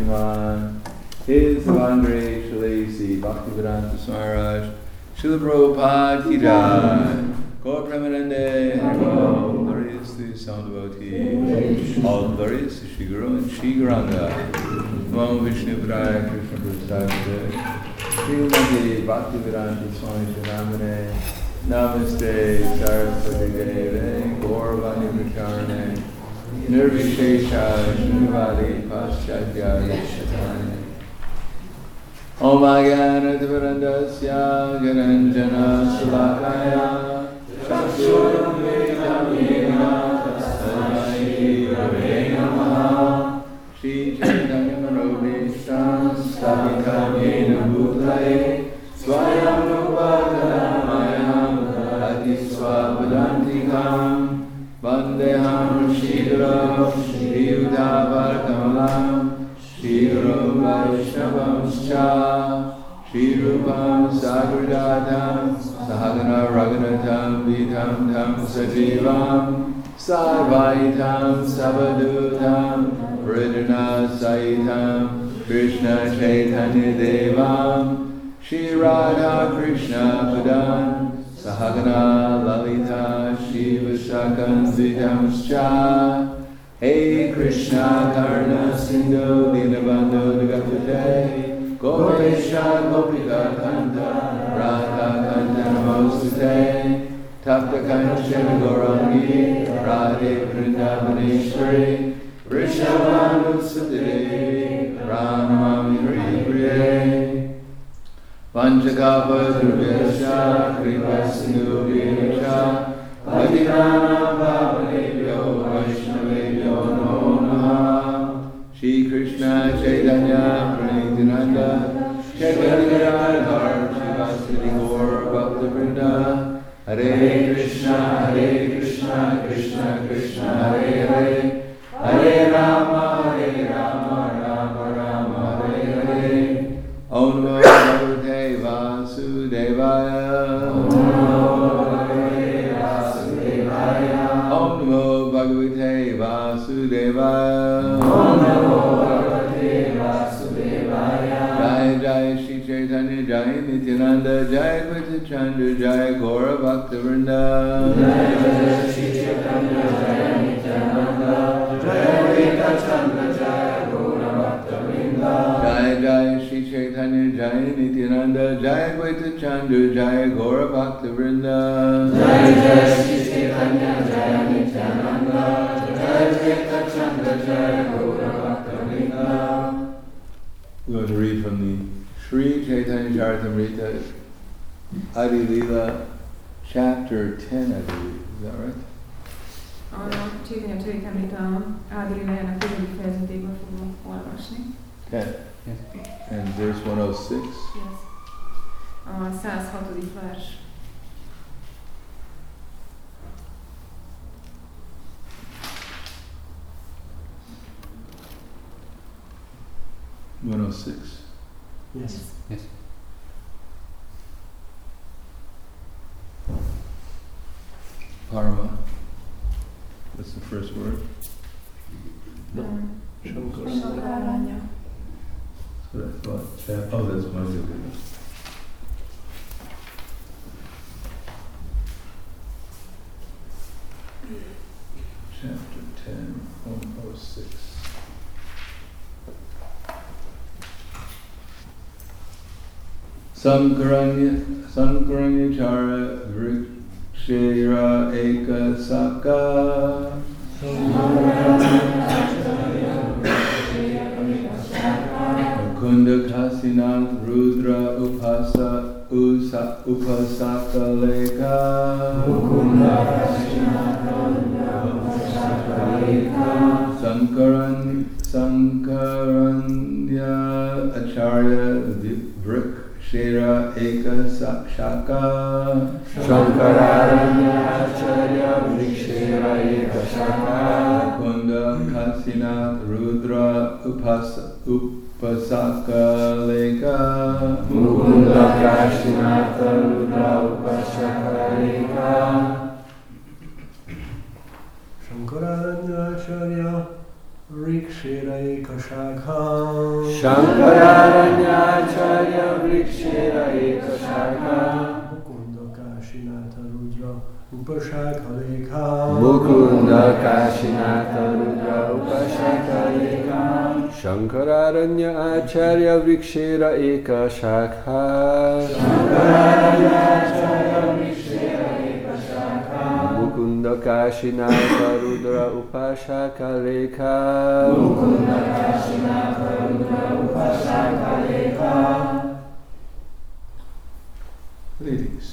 Sriman, His Vandre Shalesi, Bhaktivedanta Smaraj, Srila Prabhupada Ki Jai, Gaur Premanande, Haribo, glorious to the sound devotee, all glorious to Shri Guru and Shri Gauranga, Namo Vishnu Padaya Krishna Prasad, Srimati Bhaktivedanta Swami Shanamane, Namaste Saraswati Deve, Gaur Vani Pracharane, Nirvishesha Shrivadi Paschatya Yeshatane. Om Agyanativarandasya Garanjana Salakaya Chakshuram Vedamina Tasmai Rave Namaha Shri Chaitanya Manobishtam Sthapitam Yena Bhutale Swayam Rupadanamayam Adi Swapadantikam Vandeham Shriram Shriyudhavarkamalam Shriram Vaishnavamscha Shrirupam Sagradadam Sahagana Raghunatam Vidham Tam Sajivam Sarvaitam Savadutam Vridana Saitam Krishna Chaitanya Devam Shri Radha Krishna Padan Sahagana Lalita Shiva Shakan Vidhamscha Hey Krishna Karna Sindhu Dinabandhu Nagapate Gopesha Gopika Kanta Radha Kanta Namostate Tapta Kanchana Gaurangi Radhe Vrindavaneshwari Vrishabhanusudevi Ramami Hripriye Vanchakapa Drubhyasya Kripa Sindhubhyasya Bhaktinana Bhavanebhyo Vaishnavebhyo Namo Namaha Shri Krishna Chaitanya Pranitinanda Chaitanya Radhar Shivasati Gaur Bhaktivinoda Hare Krishna Krishna Krishna Hare Hare Hare Rama Rama Rama Hare Hare Om Namo Bhagavate Vasudevaya Om Namo Bhagavate Vasudevaya Om Namo Bhagavate Vasudevaya Jai Jai Shri Chaitanya Jai Nityananda Jai Advaita Chandra Jai Gaura Bhaktivinoda Jai Jai Shri Chaitanya Jai Nityananda Jai Advaita Chandra Jai Gaura Bhaktivinoda Jai Jai Shri Chaitanya Jai Nityananda Jai Advaita Chandra Jai Gaura Bhaktivinoda Jai Jai Shri Chaitanya Jai Nityananda Jai Advaita Chandra Jai Gaura Bhaktivinoda. We're going to read from the Sri Chaitanya Charitamrita Adi Lila chapter 10, I believe. Is that right? A Chaitanya Charitamrita Adi Lilájának 10. fejezetéből fogom olvasni. 10. Yes. And verse 106. Yes. A 106. vers. Yes. Yes. Parama. What's the first word? Shankaranya. That's what I thought. Oh, that's Madhya. Chapter 10, 106. Sankaranya Chara Vrikshera Eka Saka Mukunda Kasinath Rudra Upasaka Leka Sankaranya Acharya Vrikshera Eka Shaka Shankaranya Acharya Vrikshera Eka Shaka Mukunda Kasinath Rudra Upasaka Leka Mukunda Kasinath Rudra Upasaka Leka Shankaranya Acharya Vrikshera Ekashakha Shankararanyacharya Vrikshera Ekashakha Mukunda Kashinatha Rudra Upashakhalekha Mukunda Kashinatha Rudra Upashakhalekha Shankararanya Acharya Vrikshera Ekashakha Shankararanya Acharya Vrikshera Ekashakha Mukunda Kashinatha Rudra Upashakhalekha Mukunda Kashinatha Rudra Upashakhalekha. Ladies.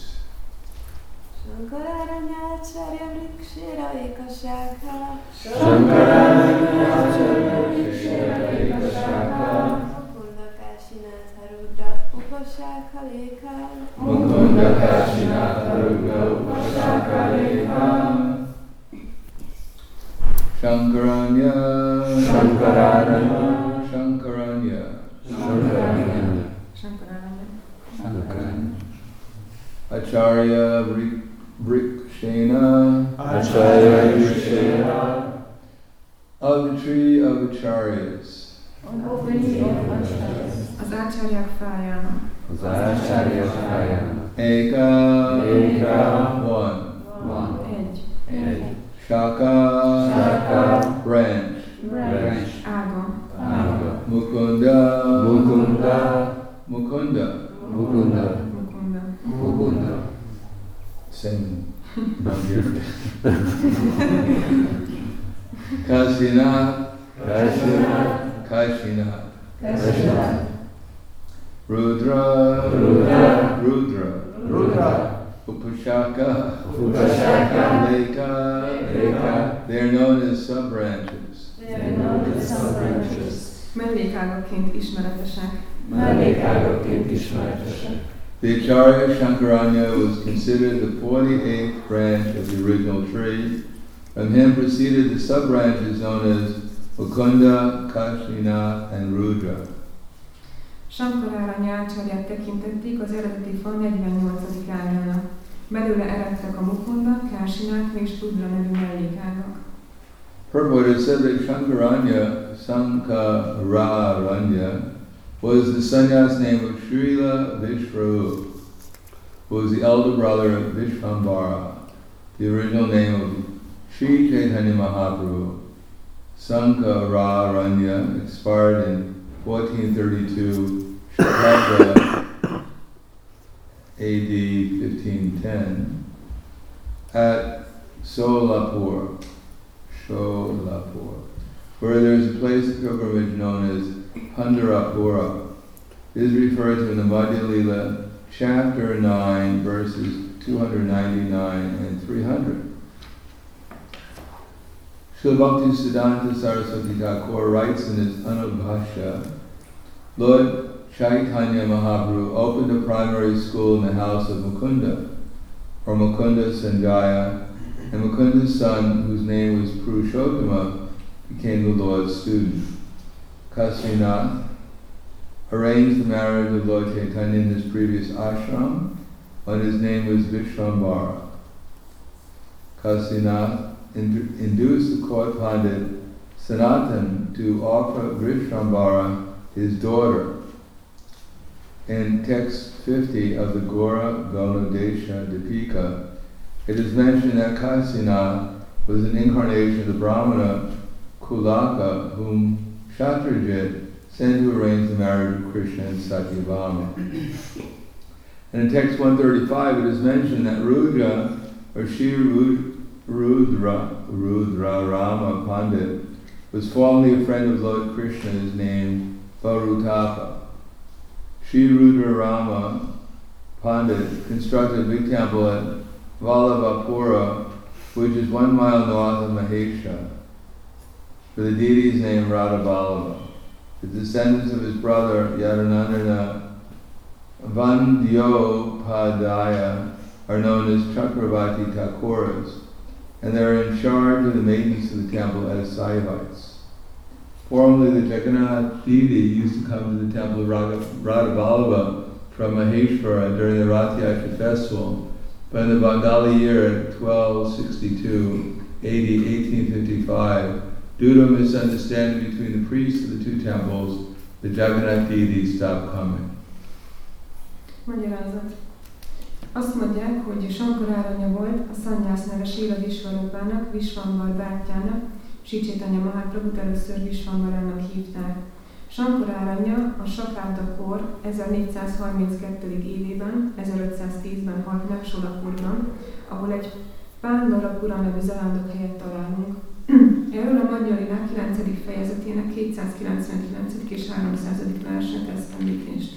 Shankararanyacharya Vrikshera Ekashakha Shankararanyacharya Vrikshera Ekashakha Mukunda Kashinatha Rudra Upashakhalekha Mukunda Kashinatha Rudra Upashakhalekha Shankaranya Shankararanya Shankaranya Shankaranya Shankaranya Acharya Vrikshena Acharya Vrikshena of the tree of Acharyas. Az ácsárják fájának. Az Acharya Vrikshena Eka one Egy. Shaka branch Ága. Mukunda Mukunda. Same. Kashinath. Rudra. Upashaka. Leka. They are known as sub-branches. Mellékágakként ismeretesek. The Acharya Shankaranya was considered the 48th branch of the original tree. From him proceeded the sub-branches known as Mukunda, Kashinath, and Rudra. Shankararanyacsaryát tekintették az eredeti fa 48. ágának. Belőle eredtek a Mukunda, Kashinath és Rudra nevű mellékágak. Purport is said that Shankararanya was the sannyas name of Srila Vishwarup, who was the elder brother of Vishvambara, the original name of Sri Chaitanya Mahaprabhu. Sankararanya expired in 1432 Shraddha AD 1510 at Solapur, where there is a place of pilgrimage known as Pandharapura. It is referred to in the Madhya Lila, chapter 9, verses 299 and 300. Srila Bhaktisiddhanta Saraswati Thakur writes in his Anubhashya, Lord Chaitanya Mahaprabhu opened a primary school in the house of Mukunda, or Mukunda Sanjaya, and Mukunda's son, whose name was Purushottama, became the Lord's student. Kasinath arranged the marriage of Lord Chaitanya in his previous ashram, when his name was Vishvambara. Kasinath induced the court pandit Sanatan to offer Vishvambara his daughter. In text 50 of the Gora Gonodesha Dipika, it is mentioned that Kasinath was an incarnation of the Brahmana Kulaka, whom Shatrajit sent to arrange the marriage of Krishna and Satyabhama. And in text 135 it is mentioned that Rudra, or Shri Rudra Rama Pandit, was formerly a friend of Lord Krishna, is named Varutapa. Shri Rudra Rama Pandit constructed a big temple at Vallabhapura, which is 1 mile north of Mahesha, for the deity's name Radhaballabha. The descendants of his brother Yadanandana Vandyopadhyaya are known as Chakravarti Thakuras, and they are in charge of the maintenance of the temple as Saivites. Formerly, the Jagannath deity used to come to the temple of Radhaballabha from Maheshwara during the Rath Yatra festival, but in the Bengali year 1262, AD 1855, Due to a misunderstanding between the priests of the two temples, the Jagannath deities stopped coming. Magyarázat. Azt mondják, hogy Sankaráranya volt a Szanyász neve Srila Visvarupának, Visvambar bátyjának, Sri Chaitanya Mahaprabhut először Visvambarának hívták. Sankaráranya a Sakáta kor 1432. évében, 1510-ben halt meg Solapurban, ahol egy Pándalapura nevű zarándok helyet találunk. Erről a Madhya-lilák 9. fejezetének 299. és 300. verset tesz említést.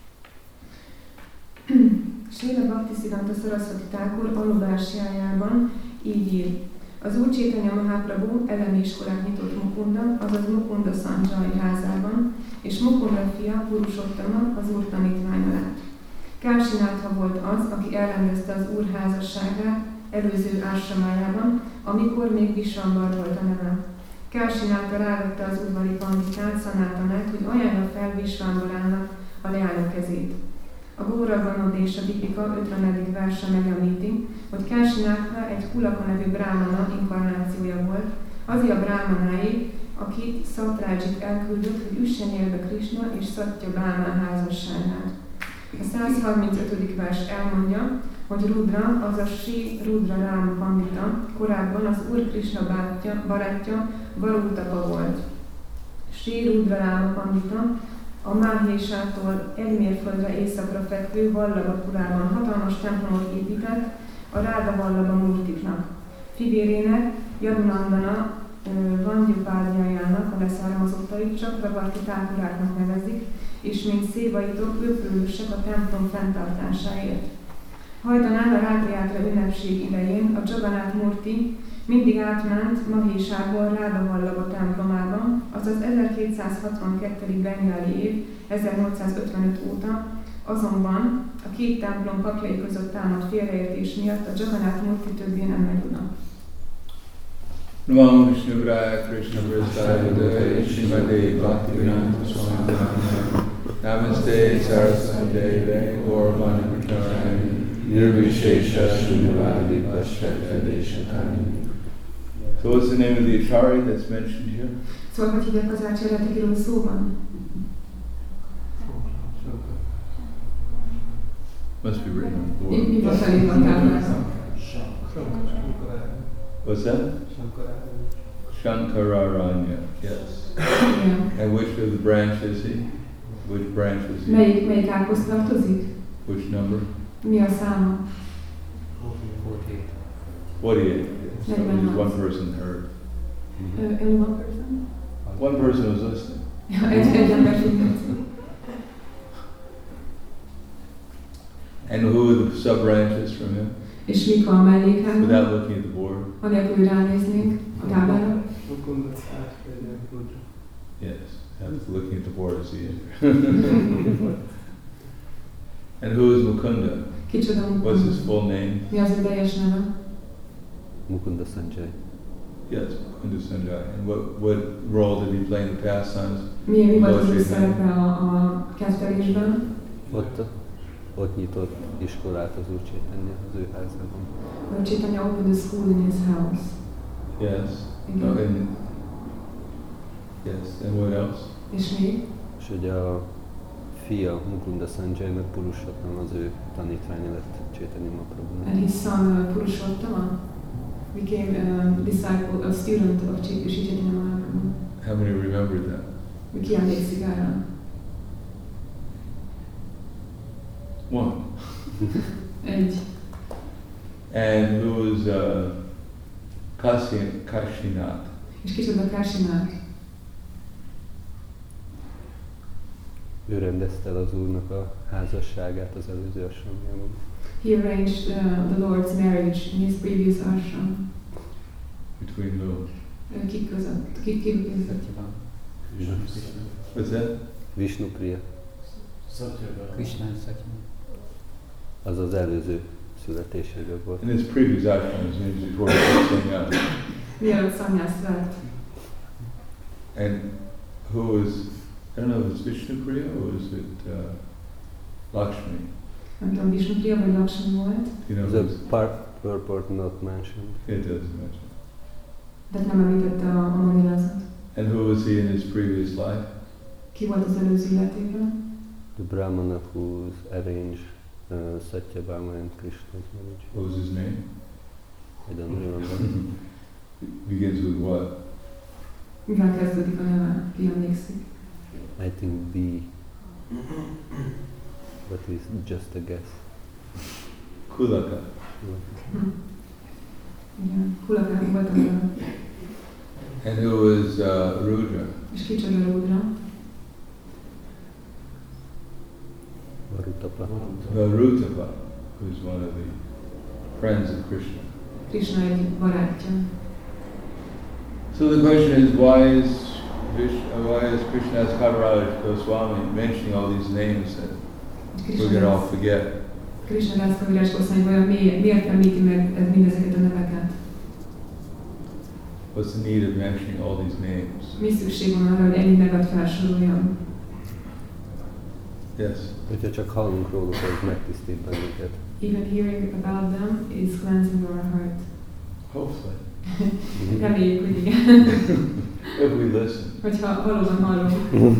Srila Bhaktisiddhanta Saraswati Thakur alubársjájában így ír. Az Úr Chaitanya Mahaprabhu elemi iskolát nyitott Mukunda, azaz Mukunda Sanjay házában, és Mukunda fia Purushottama az Úr tanítványa lett. Káshinátha volt az, aki elrendezte az Úr házasságát előző ásamájában, amikor még Visvambar volt a neve. Káshinátha rávette az udvari panditát, Sanatanát, hogy ajánlja fel Visvambarának a leánya kezét. A Gauravanod és a Dipika 50. verse megemlíti, hogy Káshinátha egy Kulaka nevű brámana inkarnációja volt, az a brámanáé, akit Szatrádzsit elküldött, hogy üssen élbe Krishna és Szatya Bámán házasságát. A 135. vers elmondja, hogy Rudra, azaz Sri Rudra Ráma Pandita korábban az Úr Krishna barátja Varutapa volt. Sri Rudra Ráma Pandita a Mahésától egy mérföldre északra fekvő Vallabhapurában hatalmas templomot épített a Ráda Vallabha Murtiknak. Fivérének, Yadunandana Vangyupágyájának a leszármazottait Chakravarti Thakuráknak nevezik, és mint szévaitok ők felelősek a templom fenntartásáért. Hajdanán a Rátajátra ünnepség idején a Jagannath Murti mindig átment Mahésából Ráda Vallabha templomában, azaz 1262. bengáli év 1855 óta, azonban a két templom papjai között támadt félreértés miatt a Jagannath Murti többé nem megy oda. Namo Vishnu Graya Krishna Prasthaya Daya Shrimade Bhaktivedanta Swami Namaste Saraswati Deve Gauravani Pratharani Nirvishesha Srinivadi Pashtadeshatani. So what's the name of the Acharya that's mentioned here? Szóval, hogy hívják az ácsáryát, akiről szó van? Must be written on the board. Mi van felírva a táblán? What's that? Shankararanya, yes. Yeah. And which of the branches is he? Which branch was he? Melyik ághoz tartozik? Which number? Mi a száma? 48. So just one person heard. Only one person? One person was listening. Egy ember figyelt. And who are the sub-branches from him? És mik a mellékágok? Without looking at the board. Anélkül, hogy ránéznénk a táblára. Yes, after looking at the board to see it. And who is Mukunda? Kicsoda Mukunda? What's his full name? Mi az ő teljes neve? Mukunda Sanjay. Yes, Mukunda Sanjay. And what role did he play in the pastimes? Mi volt az ő szerepe a kezdelésben? Ott nyitott iskolát az Úr Chaitanya az ő házában. Lord Chaitanya opened a school in his house. Yes. Igen. And, yes. And what else? És még? És hogy a fia Mukunda Sanjay meg Purushottama az ő tanítványa lett Chaitanya Mahaprabhunak. And his son Purushottama became a disciple, a student of Sri Chaitanya Mahaprabhu. How many remember that? Ki emlékszik erre? One. Egy. And who was Kashinath? És kicsoda Kashinath? Ő rendezte el az Úrnak a házasságát az előző asramjában. He arranged the Lord's marriage in his previous ashram. Between who? Kik között? Kik között? What's that? Vishnupriya. Krishna Satya. Az az előző születéséből volt. And his previous ashram was named before he came out. Mielőtt szanyászt lett. And who was, I don't know if it's Vishnupriya or was it Lakshmi? Nem tudom, Vishnupriya vagy Lakshmi volt. You know, The purport not mentioned. it doesn't mention. Tehát nem említette a magyarázat. And who was he in his previous life? Ki volt az előző életében? The Brahmana who's arranged Satyabhama and Krishna's marriage. What was his name? I don't remember. Begins with what? Mivel kezdődik a neve? Ki emlékszik? I think B. But it's just a guess. Kulaka. Igen, Kulaka volt a neve. And who was Rudra? És kicsoda Rudra? Varutapa. Varutapa, who's one of the friends of Krishna. Krishna egy barátja. So the question is, why is Krishnadas Kaviraj Goswami mentioning all these names that we're going to all forget? Krishnadas Kaviraj Goswami vajon miért említi meg mindezeket a neveket? What's the need of mentioning all these names? Mi szükség van arra, hogy ennyi nevet felsoroljon? Yes. Hogyha csak hallunk róluk, az megtisztít bennünket. Even hearing about them is cleansing our heart. Hopefully. Reméljük, hogy igen. If we listen. Hogyha valóban hallunk.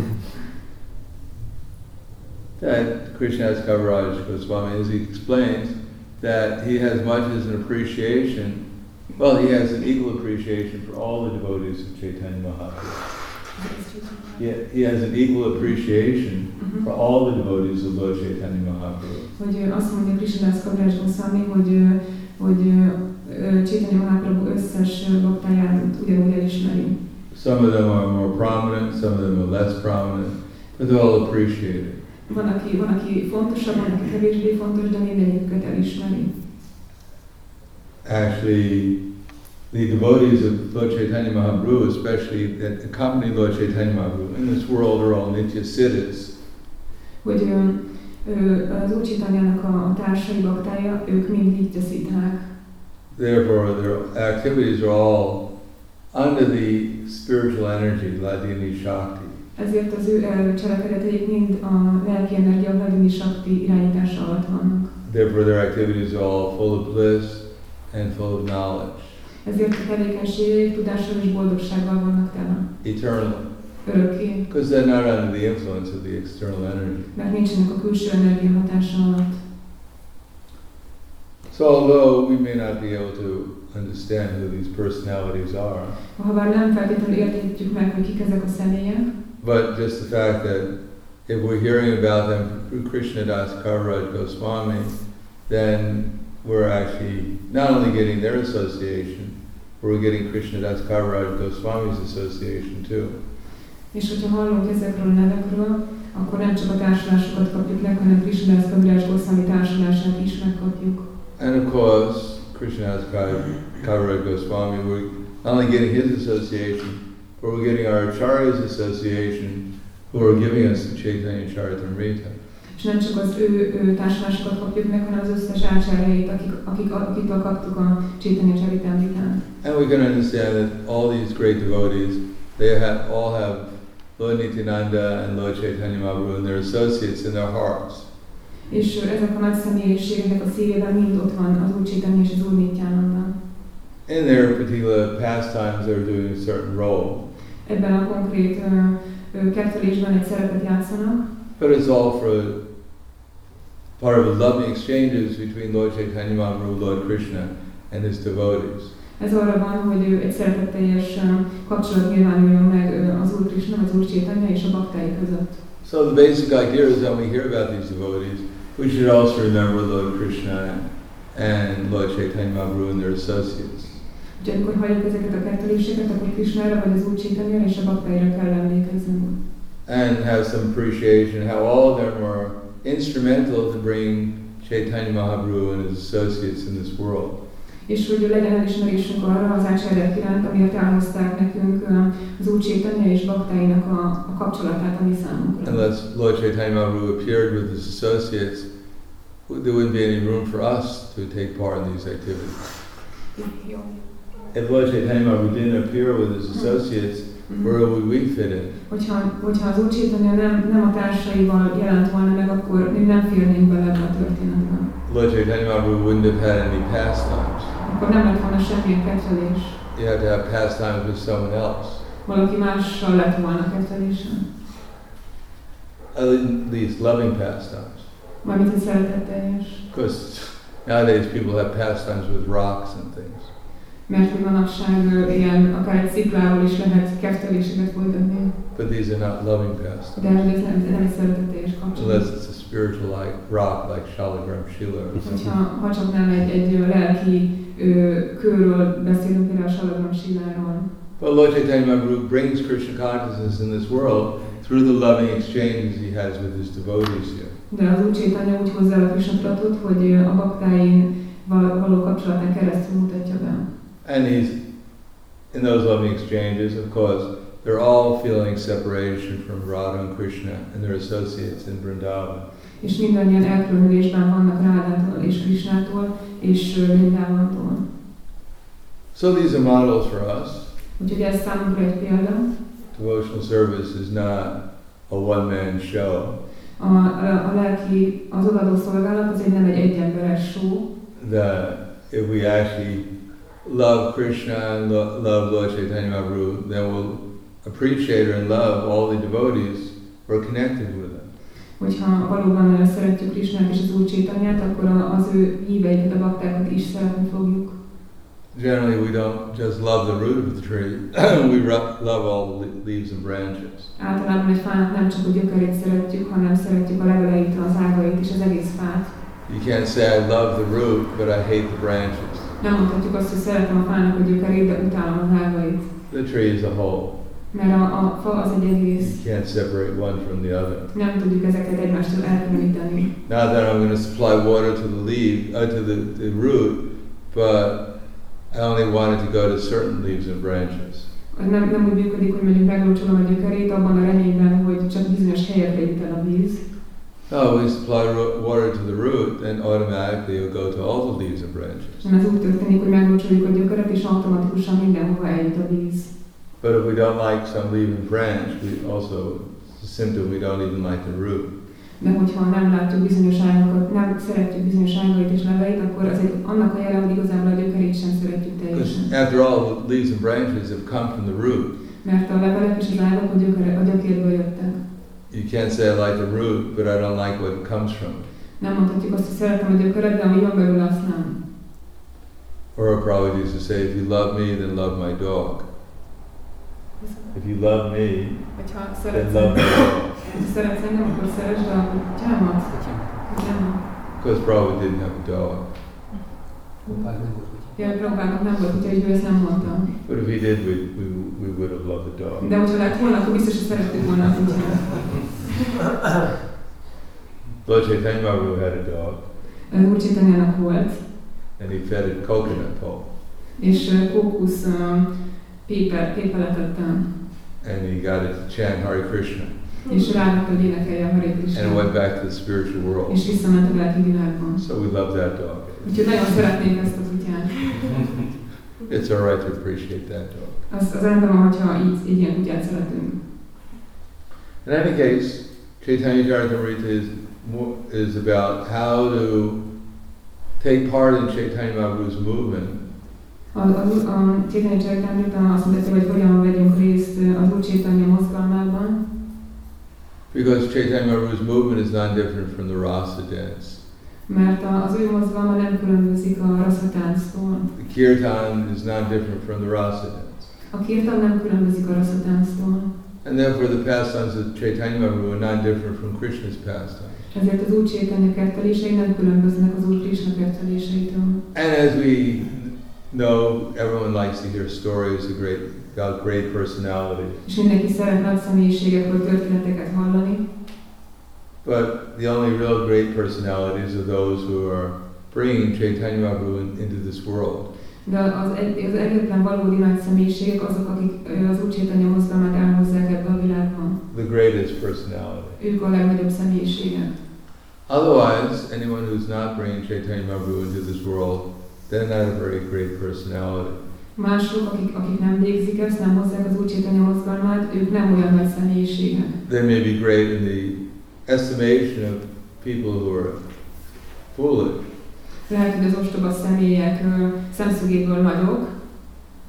That Krishnadas Kaviraj Goswami, as he explains, that he has much as an appreciation, well, he has an equal appreciation for all the devotees of Chaitanya Mahaprabhu. He has an equal appreciation for all the devotees of Lord Chaitanya Mahaprabhu. Hogy azt mondja Krishnadas Kaviraj Goswami, hogy Chaitanya Mahaprabhu összes baktáját ugyanúgy elismeri. Some of them are more prominent, some of them are less prominent, but they're all appreciated. Van, aki fontosabb, van, aki kevésbé fontos, de mindegyiküket elismeri. Actually, the devotees of Lord Chaitanya Mahaprabhu, especially that accompany Lord Chaitanya Mahaprabhu in this world, are all Nitya Siddhas. Hogy az Úr Chaitanyának a társai baktája, ők mind Nitya Siddhák. Therefore, their activities are all under the spiritual energy, Hladini Shakti. Ezért az ő cselekedeteik mind a lelki energia, Hladini Shakti irányítása alatt vannak. Therefore, their activities are all full of bliss and full of knowledge. Ezért a tevékenységek tudással és boldogsággal vannak tele. Eternally. Örökké. Because they're not under the influence of the external energy. Mert nincsenek a külső energia hatása alatt. So although we may not be able to understand who these personalities are, Habár nem feltétlenül érthetjük meg, hogy kik ezek a személyek, but just the fact that if we're hearing about them through Krishnadas Kaviraj Goswami, then we're actually not only getting their association, but we're getting Krishnadas Kaviraj Goswami's association too. és hogyha hallunk ezekről a nevekről, akkor nem csak a társulásokat kapjuk meg, hanem Krishnadas Kaviraj Goswami társulását is megkapjuk. And of course, Krishnadas Kaviraj Goswami, we're not only getting his association, but we're getting our Acharya's association, who are giving us the Chaitanya Charitamrita. És nem csak az ő társulásokat kapjuk meg, hanem az összes ácsárjait, akiktől kaptuk a Chaitanya Charitamritát. And we can understand that all these great devotees, they all have Lord Nityananda and Lord Chaitanya Mahaprabhu and their associates in their hearts. És ezek a nagy személyiségek a szívében mind ott van az Úr Chaitanya és az Úr Nityananda. In their particular pastimes, they're doing a certain role. Ebben a konkrét kettelésben egy szerepet játszanak. But it's all for part of the loving exchanges between Lord Chaitanya Mahaprabhu, Lord Krishna, and his devotees. Ez arra van, hogy egy szeretetteljes kapcsolat nyilvánuljon meg az Úr Krishna, az Úr Chaitanya és a baktái között. So the basic idea is that when we hear about these devotees, we should also remember Lord Krishna and Lord Chaitanya Mahaprabhu and their associates. Úgyhogy amikor halljuk ezeket a ketteléseket, akkor Krishnára vagy az Úr Chaitanya és a baktáira kell emlékeznünk. And have some appreciation how all of them were instrumental to bring Chaitanya Mahaprabhu and his associates in this world. És hogy legyen elismerésünk arra az ácsárják iránt, amiért elhozták nekünk az Úr Chaitanya és baktáinak a kapcsolatát a mi számunkra. Unless Lord Chaitanya Mahaprabhu appeared with his associates, there wouldn't be any room for us to take part in these activities. If Lord Chaitanya Mahaprabhu didn't appear with his associates, where would we fit in? Hogyha az Úr Chaitanya nem a társaival jelent volna meg, akkor mi nem férnénk bele ebbe a történetbe. Lord Chaitanya Mahaprabhu wouldn't have had any pastimes. Akkor nem lett volna semmilyen kettelés. you have to have pastimes with someone else. Valaki mással lett volna kettelésen. At least loving pastimes. Mármint egy szeretetteljes. Because nowadays people have pastimes with rocks and things. Mert hogy manapság ilyen, akár egy sziklával is lehet ketteléseket folytatni. But these are not loving pastimes. De ez nem egy szeretetteljes kapcsolat. Unless it's a spiritual like rock like Shalagram Shila. Ha csak nem egy lelki kőről beszélünk, például a Shalagram Shiláról. But Lord Chaitanya Mahaprabhu brings Krishna consciousness in this world through the loving exchanges he has with his devotees here. De az Úr Chaitanya úgy hozzá a Krishna tudatot, hogy a baktáin való kapcsolatán keresztül mutatja be. And he's in those loving exchanges, of course, they're all feeling separation from Radha and Krishna and their associates in Vrindavan. És mindannyian elkülönülésben vannak Rádától és Krishnától és Vrindávantól. So these are models for us. Úgyhogy ez számunkra egy példa. Devotional service is not a one-man show. A lelki, az odaadó szolgálat az nem egy egyemberes show. That if we actually love Krishna and love Lord Chaitanya Mahaprabhu, then we'll appreciate and love all the devotees who are connected with them. Hogyha valóban szeretjük Krishnát és az Úr Chaitanyát, akkor az ő híveiket, a baktákat is szeretni fogjuk. Generally, we don't just love the root of the tree, we love all the leaves and branches. Általában egy fának nem csak a gyökerét szeretjük, hanem szeretjük a leveleit, az ágait és az egész fát. You can't say I love the root, but I hate the branches. Nem mondhatjuk azt, hogy szeretem a fának a gyökerét, de utálom az ágait. The tree is a whole. Mert a fa az egy egész. You can't separate one from the other. Nem tudjuk ezeket egymástól elkülöníteni. Not that I'm going to supply water to the leaf, to the root, but I only want it to go to certain leaves and branches. Nem úgy működik, hogy mondjuk meglócsolom a gyökerét abban a reményben, hogy csak bizonyos helyekre jut el a víz. No, we supply water to the root, then automatically it will go to all the leaves and branches. Ez úgy történik, hogy meglócsoljuk a gyökeret, és automatikusan mindenhova eljut a víz. But if we don't like some leaf and branch, we also, it's a symptom we don't even like the root. De hogyha nem látjuk bizonyos ágakat, nem szeretjük bizonyos ágait és leveit, akkor azért annak a jele, hogy igazából a gyökerét sem szeretjük teljesen. After all, the leaves and branches have come from the root. Mert a levelek és az ágak a gyökérből jöttek. You can't say I like the root, but I don't like what comes from it. Nem mondhatjuk azt, hogy szeretem a gyökeret, de ami jön belőle, azt nem. Or Prabhupada used to say, if you love me, then love my dog. If you love me, then love my dog. Szeretsz engem, akkor szeresd a kutyámat? Because Prabhupada didn't have a dog. Ja, Prabhupádnak nem volt kutya, így ő ezt nem mondta. But if he did, we would have loved the dog. De hogyha lett volna, akkor biztos, hogy szerettük volna a kutyát. Lord Chaitanya Mahaprabhu had a dog. Úr Chaitanyának volt. And he fed it coconut pulp. És kókusz pépeletet ettem. And he got it to chant Hare Krishna. És ráadta, hogy énekelje a Hare Krishna. And it went back to the spiritual world. És visszament a lelki világban. So we love that dog. Úgyhogy nagyon szeretnénk ezt a kutyát. It's all right to appreciate that dog. Az rendben van, hogyha így ilyen kutyát szeretünk. In any case, Chaitanya Charitamrita is about how to take part in Chaitanya Mahaprabhu's movement. A Chaitanya Charitamrita azt mondja, hogy hogyan vegyünk részt az Úr Chaitanya mozgalmában. Because Chaitanya Mahaprabhu's movement is not different from the rasa dance. Mert az ő mozgalma nem különbözik a rasa tánctól. The kirtan is not different from the rasa dance. A kirtan nem különbözik a rasa tánctól. And therefore the pastimes of Chaitanya Mahaprabhu are not different from Krishna's pastimes. Ezért az Úr Chaitanya kertelései nem különböznek az Úr Krishna kerteléseitől. And as we know, everyone likes to hear stories about great personalities. És mindenki szeret nagy személyiségekről történeteket hallani. But the only real great personalities are those who are bringing Chaitanya Mahaprabhu into this world. De az egyetlen valódi nagy személyiségek azok, akik az Úr Chaitanya mozgalmát elhozzák ebbe a világban. The greatest personality. Ők a legnagyobb személyiségek. Otherwise, anyone who's not bringing Chaitanya Mahaprabhu into this world, they're not a very great personality. Mások, akik nem végzik ezt, nem hozzák az Úr Chaitanya mozgalmát, ők nem olyan nagy személyiségek. They may be great in the estimation of people who are foolish. Lehet, hogy az ostoba személyek szemszögéből nagyok.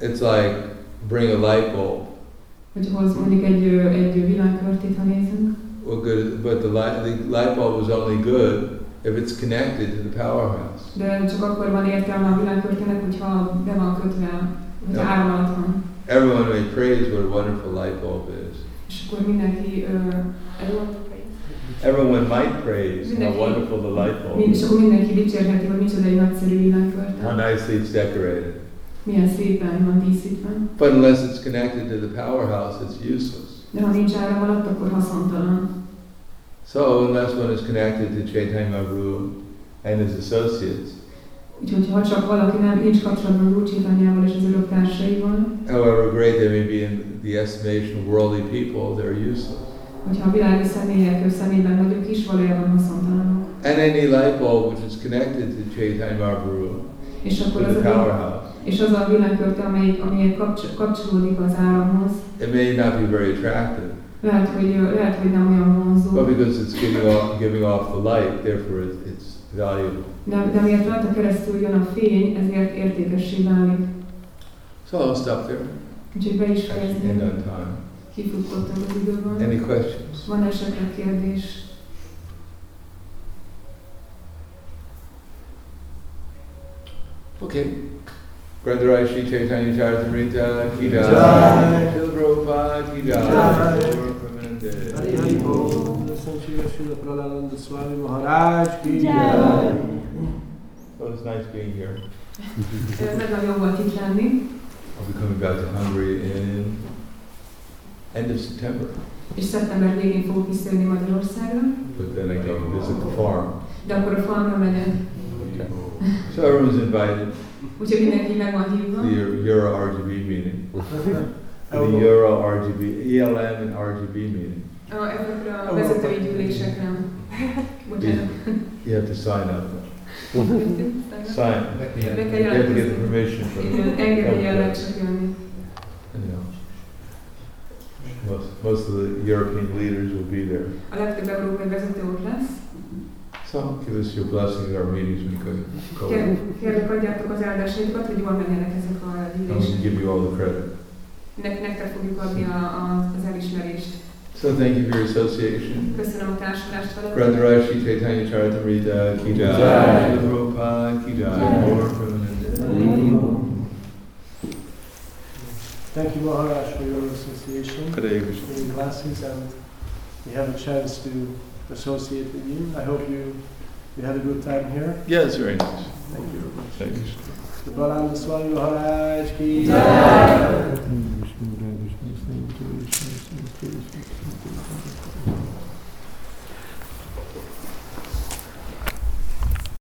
it's like bring a light bulb. Hogyha mondjuk egy villanykörtét, ha nézünk, Well, good, but the light bulb is only good if it's connected to the powerhouse. de csak akkor van értelme a villanykörtének, hogyha be van kötve, vagy áram alatt van. Everyone may praise what a wonderful light bulb is. És akkor mindenki Everyone might praise how wonderful the light bulb és is. akkor mindenki dicsérheti, hogy micsoda egy nagyszerű villanykörte. How nicely it's decorated. Milyen szépen van díszítve. But unless it's connected to the powerhouse, it's useless. De ha nincs áram alatt, akkor haszontalan. So unless one is connected to Chaitanya Mahaprabhu and his associates, Úgyhogy ha csak valaki nincs kapcsolatban az Úr Chaitanyával és az örök társaival, however great they may be in the estimation of worldly people, they're useless. hogyha a világi személyek szemében nagyok is, valójában haszontalanok. And any light bulb which is connected to Chaitanya Mahaprabhu, És to akkor the powerhouse, és az a villanykörte, amelyek kapcsolódik az áramhoz, it may not be very attractive, lehet, hogy nem olyan vonzó, but because it's giving off the light, therefore it's valuable. de miért rajta keresztül jön a fény, ezért értékessé válik. So I'll stop there. Úgyhogy be is End fejezném. on time. Kifutottam az időben. Any questions? Van esetleg kérdés? Okay. Grandharai Shri Chaitanya Charitamrita ki jai. Srila Prabhupada ki jai. Gaur Premanande. Hari Hari Bol, Srila Srila Pralananda Swami Maharaj ki jai. So it's nice being here. Nagyon jó volt itt lenni, I'll be coming back to Hungary in end of September. és szeptember végén fogok visszajönni Magyarországra, But then I go visit the farm. de akkor a farmra megyek. Okay. So everyone's invited Úgyhogy mindenki meg van hívva. to the Euro RGB meeting. The Euro RGB, ELM and RGB meeting. Ezekre a vezetői gyűlésekre. Bocsánat. You have to sign up. Sign. Be You kell have to get the jelentkezni. permission from Igen, engedéllyel lehet csak jönni. you know. Most of the European leaders will be there. A legtöbb európai vezető ott lesz. So give us your blessing at our meetings when you go. Kérlek, adjátok az áldásaitokat, hogy jól menjenek ezek a And we can gyűlések. give you all the credit. Nektek fogjuk adni az elismerést. So thank you for your association. Köszönöm a társulást veletek. Grandharai Shri Chaitanya Charitamrita ki jai. Srila Prabhupada ki jai. Gaur Premanande. Thank you, Maharaj, for your association. Hare Krishna. Giving classes, and we have a chance to associate with you. I hope you had a good time here. Yeah, it's very nice. Thank you very much. Thank you. The Pralananda Swami Maharaj ki jai.